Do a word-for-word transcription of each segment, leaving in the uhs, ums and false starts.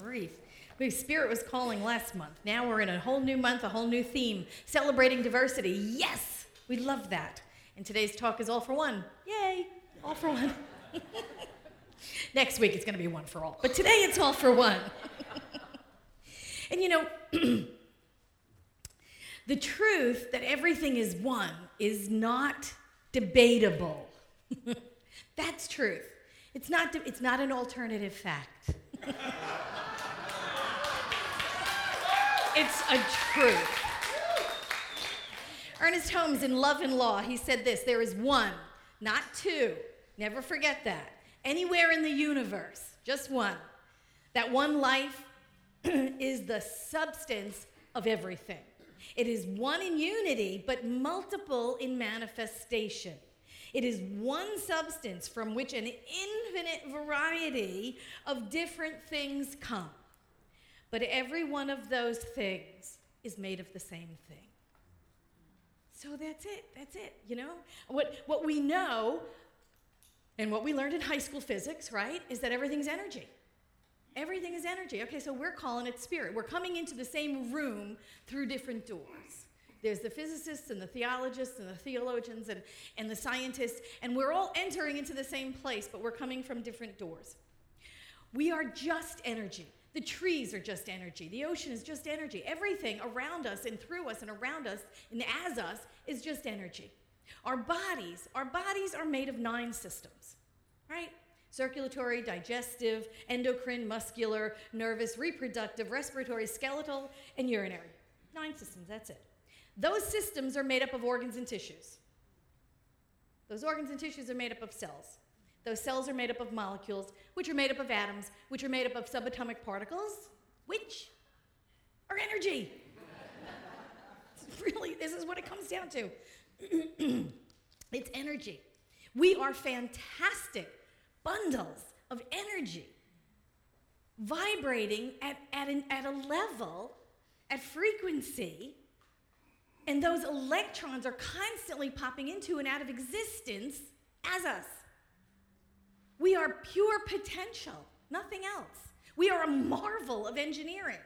grief. My Spirit was calling last month. Now we're in a whole new month, a whole new theme, celebrating diversity. Yes, we love that. And today's talk is all for one. Yay, all for one. Next week it's going to be one for all. But today it's all for one. And you know, the truth that everything is one is not debatable. That's truth. It's not, de- it's not an alternative fact. It's a truth. Ernest Holmes in Love and Law, he said this: there is one, not two. Never forget that. Anywhere in the universe, just one. That one life is the substance of everything. It is one in unity, but multiple in manifestation. It is one substance from which an infinite variety of different things come. But every one of those things is made of the same thing. So that's it, that's it, you know? What, what we know, and what we learned in high school physics, right, is that everything's energy. Everything is energy. Okay, so we're calling it spirit. We're coming into the same room through different doors. There's the physicists and the theologists and the theologians and, and the scientists, and we're all entering into the same place, but we're coming from different doors. We are just energy. The trees are just energy. The ocean is just energy. Everything around us and through us and around us and as us is just energy. Our bodies, our bodies are made of nine systems, right? Circulatory, digestive, endocrine, muscular, nervous, reproductive, respiratory, skeletal, and urinary. Nine systems, that's it. Those systems are made up of organs and tissues. Those organs and tissues are made up of cells. Those cells are made up of molecules, which are made up of atoms, which are made up of subatomic particles, which are energy. Really, this is what it comes down to. It's energy. We are fantastic bundles of energy vibrating at, at, an, at a level, at frequency, and those electrons are constantly popping into and out of existence as us. We are pure potential, nothing else. We are a marvel of engineering.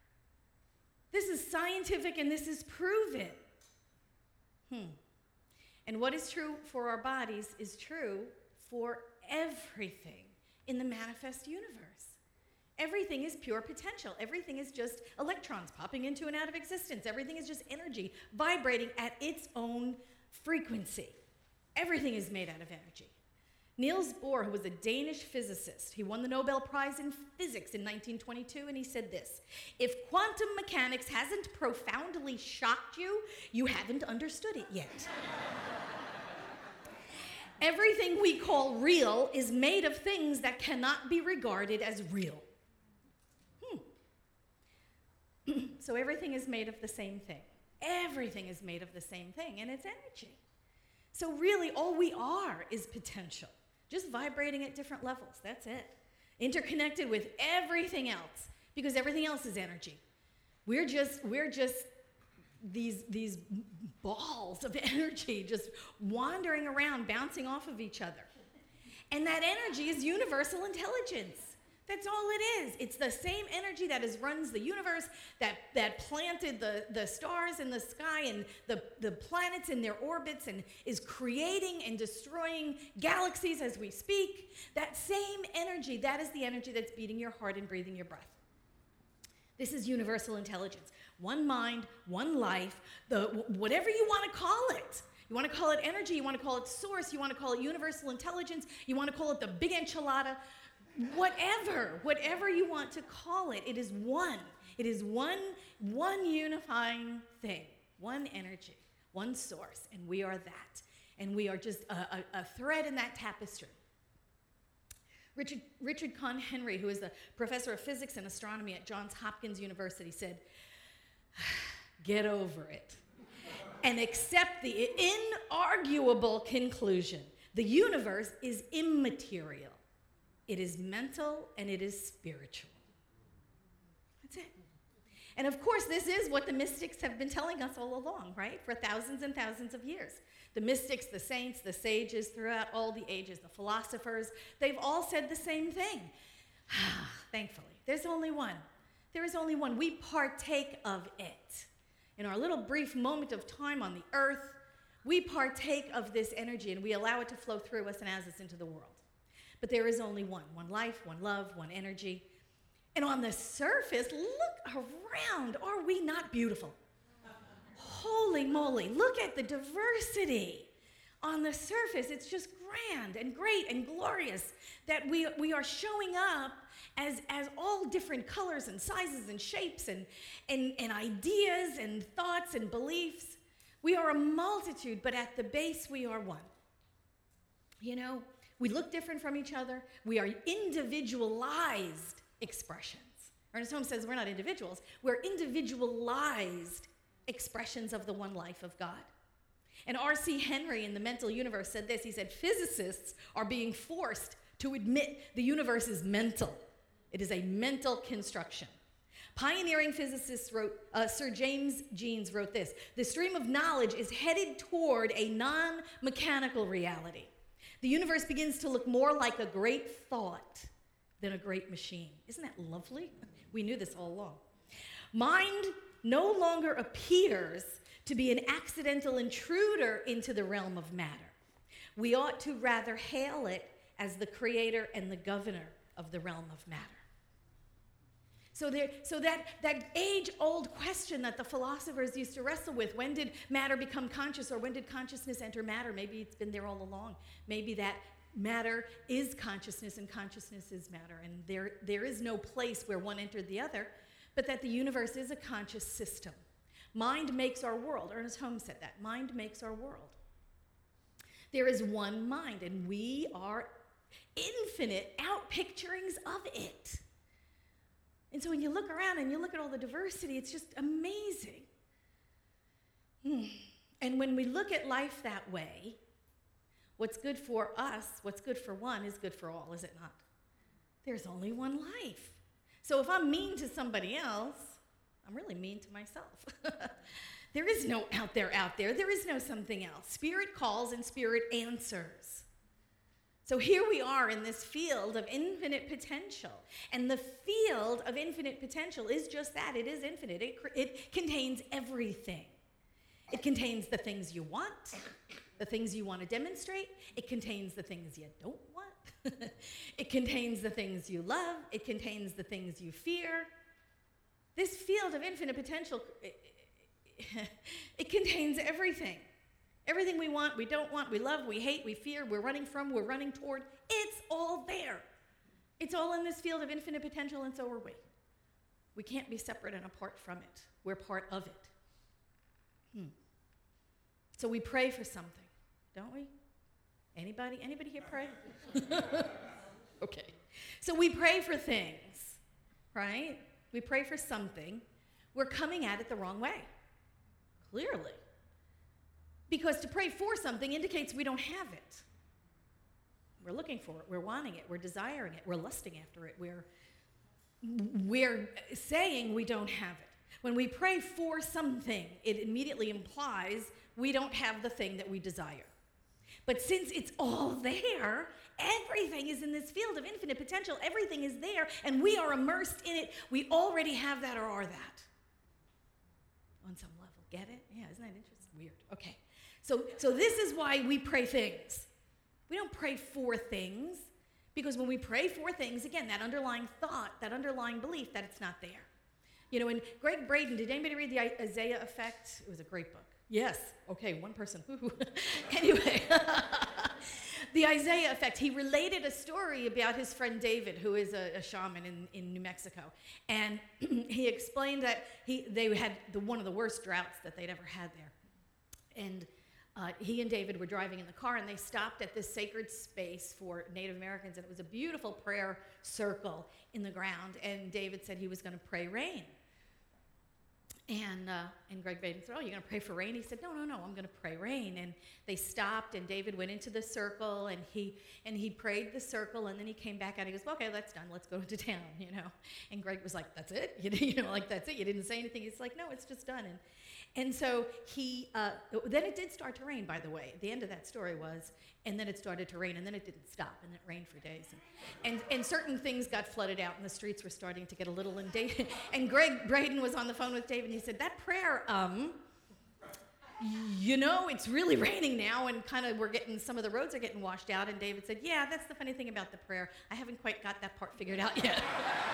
This is scientific and this is proven. Hmm. And what is true for our bodies is true for everything in the manifest universe. Everything is pure potential. Everything is just electrons popping into and out of existence. Everything is just energy vibrating at its own frequency. Everything is made out of energy. Niels Bohr, who was a Danish physicist, he won the Nobel Prize in Physics in nineteen twenty-two, and he said this: if quantum mechanics hasn't profoundly shocked you, you haven't understood it yet. Everything we call real is made of things that cannot be regarded as real. Hmm. So everything is made of the same thing. Everything is made of the same thing, and it's energy. So really, all we are is potential, just vibrating at different levels. That's it. Interconnected with everything else, because everything else is energy. We're just, we're just these, these balls of energy just wandering around, bouncing off of each other. And that energy is universal intelligence. That's all it is. It's the same energy that is, runs the universe, that, that planted the, the stars in the sky and the, the planets in their orbits and is creating and destroying galaxies as we speak. That same energy, that is the energy that's beating your heart and breathing your breath. This is universal intelligence. One mind, one life, the, whatever you want to call it. You want to call it energy, you want to call it source, you want to call it universal intelligence, you want to call it the big enchilada. Whatever, whatever you want to call it, it is one. It is one, one unifying thing, one energy, one source, and we are that. And we are just a, a, a thread in that tapestry. Richard, Richard Kahn Henry, who is a professor of physics and astronomy at Johns Hopkins University, said, get over it and accept the inarguable conclusion. The universe is immaterial. It is mental and it is spiritual. That's it. And of course, this is what the mystics have been telling us all along, right? For thousands and thousands of years. The mystics, the saints, the sages, throughout all the ages, the philosophers, they've all said the same thing. Thankfully, there's only one. There is only one. We partake of it. In our little brief moment of time on the earth, we partake of this energy and we allow it to flow through us and as us into the world. But there is only one. One life, one love, one energy. And on the surface, look around. Are we not beautiful? Holy moly, look at the diversity. On the surface, it's just grand and great and glorious that we, we are showing up as, as all different colors and sizes and shapes and, and, and ideas and thoughts and beliefs. We are a multitude, but at the base, we are one. You know, we look different from each other. We are individualized expressions. Ernest Holmes says we're not individuals. We're individualized expressions of the one life of God. And R C Henry in The Mental Universe said this. He said, physicists are being forced to admit the universe is mental. It is a mental construction. Pioneering physicists wrote, uh, Sir James Jeans wrote this, the stream of knowledge is headed toward a non-mechanical reality. The universe begins to look more like a great thought than a great machine. Isn't that lovely? We knew this all along. Mind no longer appears to be an accidental intruder into the realm of matter. We ought to rather hail it as the creator and the governor of the realm of matter. So, there, so that, that age-old question that the philosophers used to wrestle with, when did matter become conscious, or when did consciousness enter matter? Maybe it's been there all along. Maybe that matter is consciousness and consciousness is matter, and there, there is no place where one entered the other, but that the universe is a conscious system. Mind makes our world. Ernest Holmes said that. Mind makes our world. There is one mind, and we are infinite outpicturings of it. And so when you look around and you look at all the diversity, it's just amazing. Hmm. And when we look at life that way, what's good for us, what's good for one, is good for all, is it not? There's only one life. So if I'm mean to somebody else, I'm really mean to myself. There is no out there, out there. There is no something else. Spirit calls and spirit answers. So here we are in this field of infinite potential. And the field of infinite potential is just that. It is infinite. It, it contains everything. It contains the things you want, the things you want to demonstrate. It contains the things you don't want. It contains the things you love. It contains the things you fear. This field of infinite potential, it, it, it contains everything. Everything we want, we don't want, we love, we hate, we fear, we're running from, we're running toward. It's all there. It's all in this field of infinite potential, and so are we. We can't be separate and apart from it. We're part of it. Hmm. So we pray for something, don't we? Anybody? Anybody here pray? Okay. So we pray for things, right? We pray for something. We're coming at it the wrong way, clearly. Because to pray for something indicates we don't have it. We're looking for it. We're wanting it. We're desiring it. We're lusting after it. We're, we're saying we don't have it. When we pray for something, it immediately implies we don't have the thing that we desire. But since it's all there, everything is in this field of infinite potential. Everything is there, and we are immersed in it. We already have that or are that. On some level. Get it? Yeah, isn't that interesting? Weird. Okay. So, so this is why we pray things. We don't pray for things, because when we pray for things, again, that underlying thought, that underlying belief that it's not there. You know, and Greg Braden, did anybody read the Isaiah Effect? It was a great book. Yes. Okay, one person. Anyway, the Isaiah Effect, he related a story about his friend David, who is a, a shaman in, in New Mexico. And he explained that he they had the, one of the worst droughts that they'd ever had there. And uh, he and David were driving in the car, and they stopped at this sacred space for Native Americans, and it was a beautiful prayer circle in the ground, and David said he was going to pray rain. And uh, and Greg Baden said, oh, you're going to pray for rain? He said, no, no, no, I'm going to pray rain. And they stopped, and David went into the circle, and he and he prayed the circle, and then he came back out. He goes, well, okay, that's done. Let's go into town, you know. And Greg was like, that's it? You, you know, like, that's it? You didn't say anything? He's like, no, it's just done. And and so he, uh, then it did start to rain, by the way. The end of that story was, and then it started to rain, and then it didn't stop, and it rained for days. And, and, and certain things got flooded out, and the streets were starting to get a little inundated. And Greg Braden was on the phone with David, and he said, that prayer, um, you know, it's really raining now, and kind of we're getting, some of the roads are getting washed out. And David said, yeah, that's the funny thing about the prayer. I haven't quite got that part figured out yet.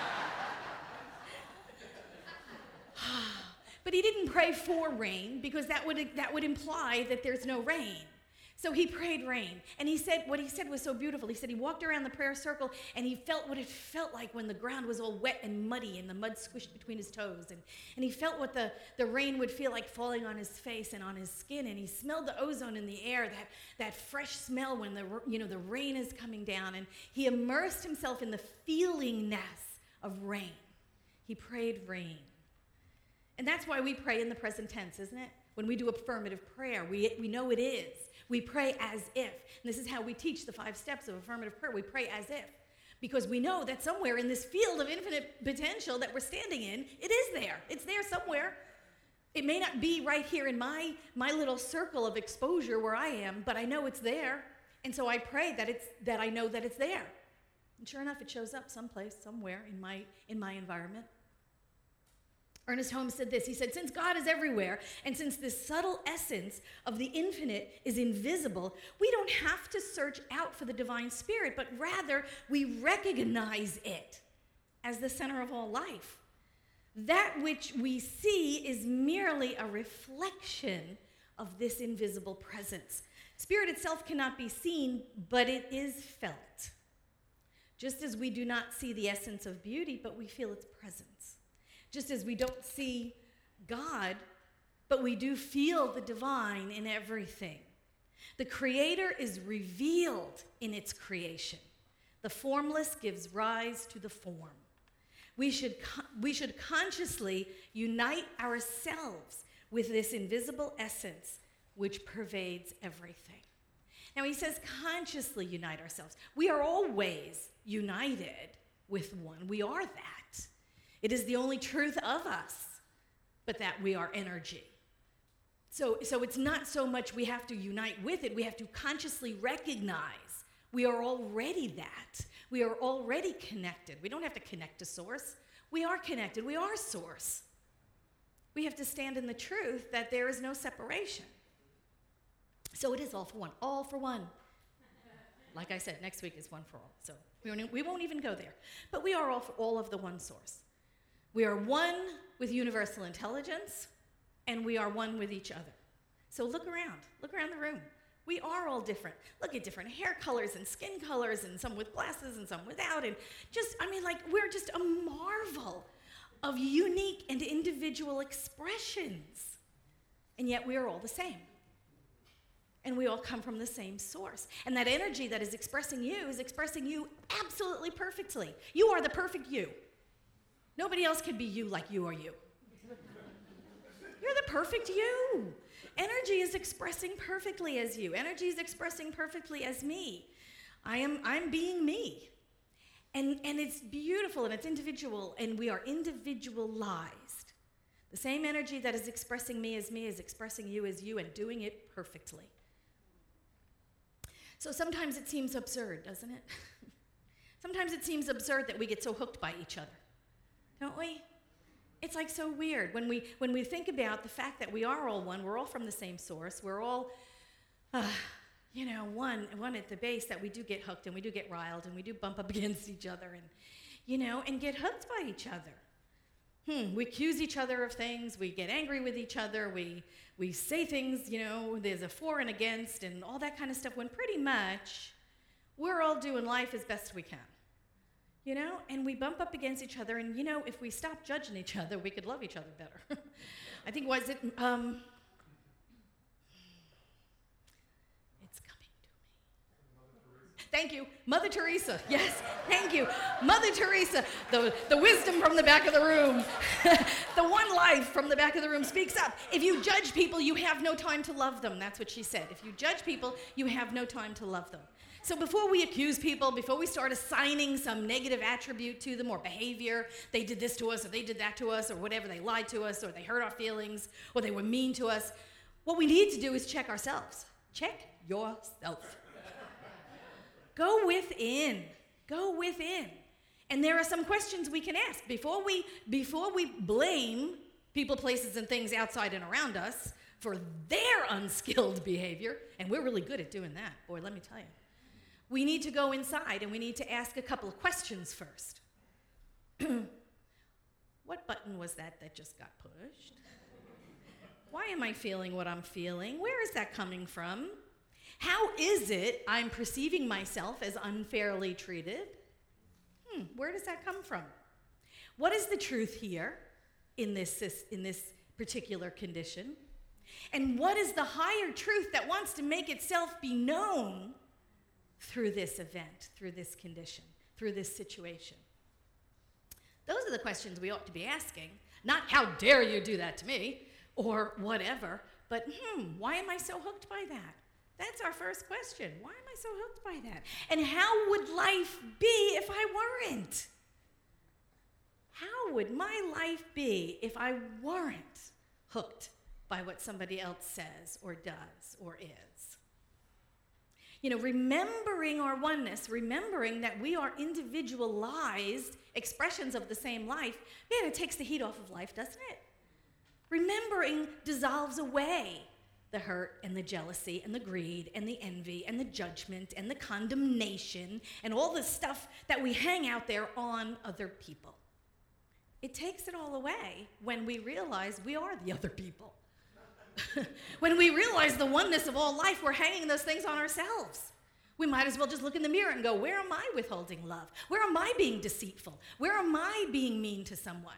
But he didn't pray for rain, because that would that would imply that there's no rain. So he prayed rain. And he said, what he said was so beautiful. He said he walked around the prayer circle, and he felt what it felt like when the ground was all wet and muddy and the mud squished between his toes. And, and he felt what the, the rain would feel like falling on his face and on his skin. And he smelled the ozone in the air, that, that fresh smell when the, you know, the rain is coming down. And he immersed himself in the feelingness of rain. He prayed rain. And that's why we pray in the present tense, isn't it? When we do affirmative prayer, we, we know it is. We pray as if. And this is how we teach the five steps of affirmative prayer. We pray as if. Because we know that somewhere in this field of infinite potential that we're standing in, it is there. It's there somewhere. It may not be right here in my, my little circle of exposure where I am, but I know it's there. And so I pray that it's that I know that it's there. And sure enough, it shows up someplace, somewhere in my in my environment. Ernest Holmes said this. He said, since God is everywhere, and since this subtle essence of the infinite is invisible, we don't have to search out for the divine spirit, but rather we recognize it as the center of all life. That which we see is merely a reflection of this invisible presence. Spirit itself cannot be seen, but it is felt. Just as we do not see the essence of beauty, but we feel its presence. Just as we don't see God, but we do feel the divine in everything. The Creator is revealed in its creation. The formless gives rise to the form. We should, we should consciously unite ourselves with this invisible essence which pervades everything. Now he says consciously unite ourselves. We are always united with one. We are that. It is the only truth of us, but that we are energy. So, so it's not so much we have to unite with it. We have to consciously recognize we are already that. We are already connected. We don't have to connect to source. We are connected. We are source. We have to stand in the truth that there is no separation. So it is all for one. All for one. Like I said, next week is one for all. So we won't, we won't even go there. But we are all for all of the one source. We are one with universal intelligence, and we are one with each other. So look around. Look around the room. We are all different. Look at different hair colors and skin colors, and some with glasses and some without. And just, I mean, like, we're just a marvel of unique and individual expressions. And yet we are all the same. And we all come from the same source. And that energy that is expressing you is expressing you absolutely perfectly. You are the perfect you. Nobody else can be you like you are you. You're the perfect you. Energy is expressing perfectly as you. Energy is expressing perfectly as me. I am I'm being me. And, and it's beautiful and it's individual, and we are individualized. The same energy that is expressing me as me is expressing you as you, and doing it perfectly. So sometimes it seems absurd, doesn't it? Sometimes it seems absurd that we get so hooked by each other. Don't we? It's like so weird when we when we think about the fact that we are all one. We're all from the same source. We're all, uh, you know, one one at the base. That we do get hooked and we do get riled and we do bump up against each other and, you know, and get hooked by each other. Hmm. We accuse each other of things. We get angry with each other. We we say things. You know, there's a for and against and all that kind of stuff. When pretty much we're all doing life as best we can. You know, and we bump up against each other, and, you know, if we stop judging each other, we could love each other better. I think, was it, um, it's coming Thank you. Mother Teresa. Yes, thank you. Mother Teresa, the, the wisdom from the back of the room. The one life from the back of the room speaks up. If you judge people, you have no time to love them. That's what she said. If you judge people, you have no time to love them. So before we accuse people, before we start assigning some negative attribute to them or behavior, they did this to us or they did that to us or whatever, they lied to us or they hurt our feelings or they were mean to us, what we need to do is check ourselves. Check yourself. Go within. Go within. And there are some questions we can ask before we before we blame people, places, and things outside and around us for their unskilled behavior, and we're really good at doing that. Boy, let me tell you. We need to go inside and we need to ask a couple of questions first. What button was that that just got pushed? Why am I feeling what I'm feeling? Where is that coming from? How is it I'm perceiving myself as unfairly treated? Hmm, where does that come from? What is the truth here in this, in this particular condition? And what is the higher truth that wants to make itself be known through this event, through this condition, through this situation? Those are the questions we ought to be asking. Not, how dare you do that to me, or whatever, but, hmm, why am I so hooked by that? That's our first question. Why am I so hooked by that? And how would life be if I weren't? How would my life be if I weren't hooked by what somebody else says or does or is? You know, remembering our oneness, remembering that we are individualized expressions of the same life, man, it takes the heat off of life, doesn't it? Remembering dissolves away the hurt and the jealousy and the greed and the envy and the judgment and the condemnation and all the stuff that we hang out there on other people. It takes it all away when we realize we are the other people. When we realize the oneness of all life, we're hanging those things on ourselves. We might as well just look in the mirror and go, where am I withholding love? Where am I being deceitful? Where am I being mean to someone?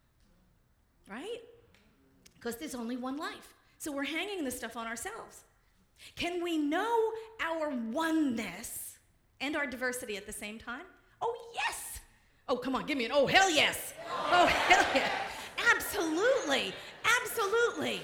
Right? Because there's only one life. So we're hanging this stuff on ourselves. Can we know our oneness and our diversity at the same time? Oh, yes. Oh, come on, give me an oh, hell yes. Oh, hell yeah. Absolutely. Absolutely.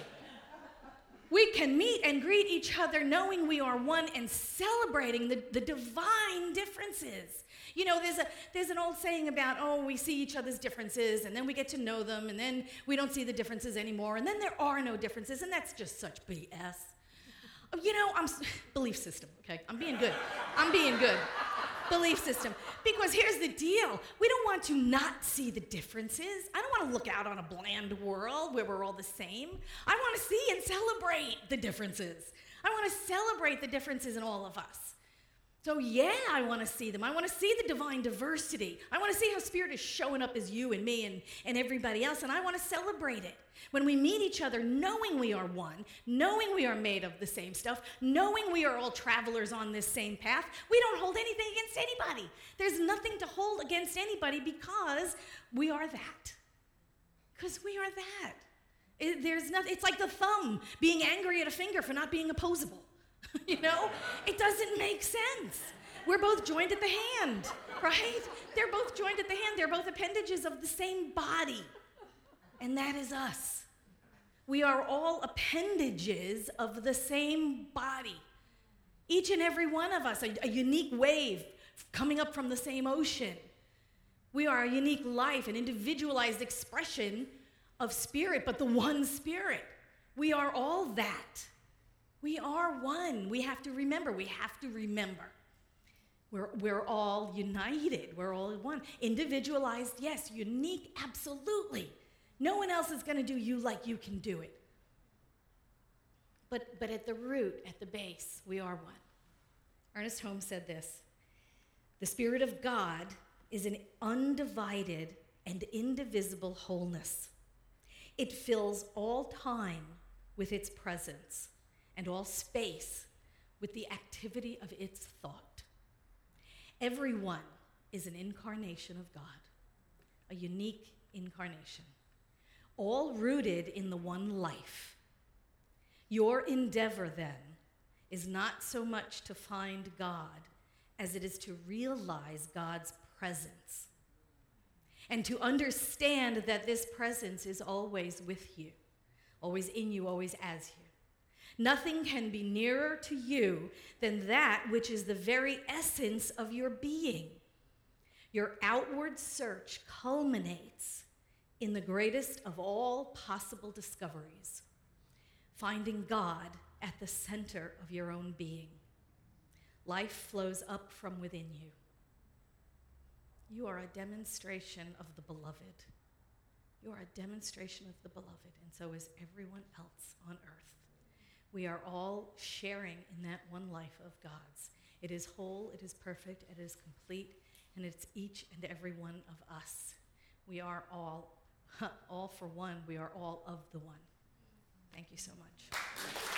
We can meet and greet each other knowing we are one and celebrating the, the divine differences. You know, there's a there's an old saying about, oh, we see each other's differences, and then we get to know them, and then we don't see the differences anymore, and then there are no differences, and that's just such B S. You know, I'm belief system, okay? I'm being good. I'm being good. Belief system. Because here's the deal. We don't want to not see the differences. I don't want to look out on a bland world where we're all the same. I want to see and celebrate the differences. I want to celebrate the differences in all of us. So yeah, I want to see them. I want to see the divine diversity. I want to see how Spirit is showing up as you and me and, and everybody else, and I want to celebrate it. When we meet each other, knowing we are one, knowing we are made of the same stuff, knowing we are all travelers on this same path, we don't hold anything against anybody. There's nothing to hold against anybody because we are that. Because we are that. It, there's nothing. It's like the thumb being angry at a finger for not being opposable. You know? It doesn't make sense. We're both joined at the hand, right? They're both joined at the hand. They're both appendages of the same body. And that is us. We are all appendages of the same body. Each and every one of us, a, a unique wave coming up from the same ocean. We are a unique life, an individualized expression of Spirit, but the one Spirit. We are all that. We are one. We have to remember. We have to remember. We're, we're all united. We're all one. Individualized, yes. Unique, absolutely. No one else is going to do you like you can do it. But, but at the root, at the base, we are one. Ernest Holmes said this: the Spirit of God is an undivided and indivisible wholeness. It fills all time with its presence and all space with the activity of its thought. Everyone is an incarnation of God, a unique incarnation, all rooted in the one life. Your endeavor, then, is not so much to find God as it is to realize God's presence and to understand that this presence is always with you, always in you, always as you. Nothing can be nearer to you than that which is the very essence of your being. Your outward search culminates in the greatest of all possible discoveries, finding God at the center of your own being. Life flows up from within you. You are a demonstration of the beloved. You are a demonstration of the beloved, and so is everyone else on earth. We are all sharing in that one life of God's. It is whole, it is perfect, it is complete, and it's each and every one of us. We are all, all for one, we are all of the one. Thank you so much.